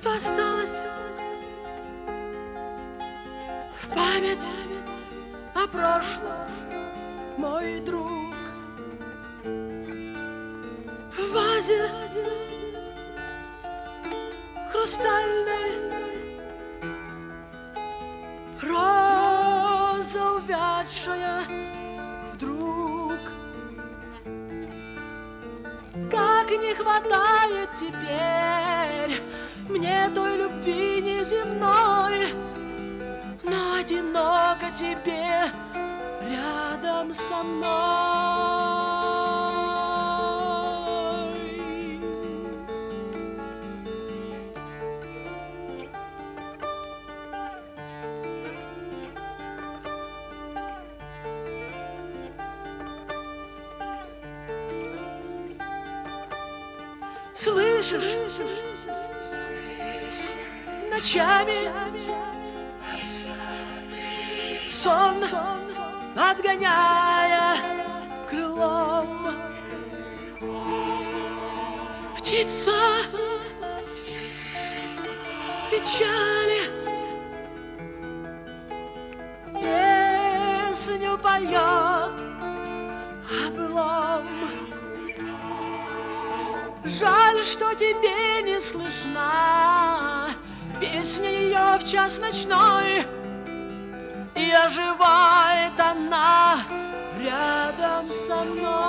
что осталось в память о прошлом, мой друг. В вазе хрустальной роза увядшая вдруг. Как не хватает теперь мне той любви неземной, но одиноко тебе рядом со мной. Слышишь, ночами сон отгоняя крылом, птица печали песню поет о былом. Жаль, что тебе не слышна песня ее в час ночной, и оживает она рядом со мной.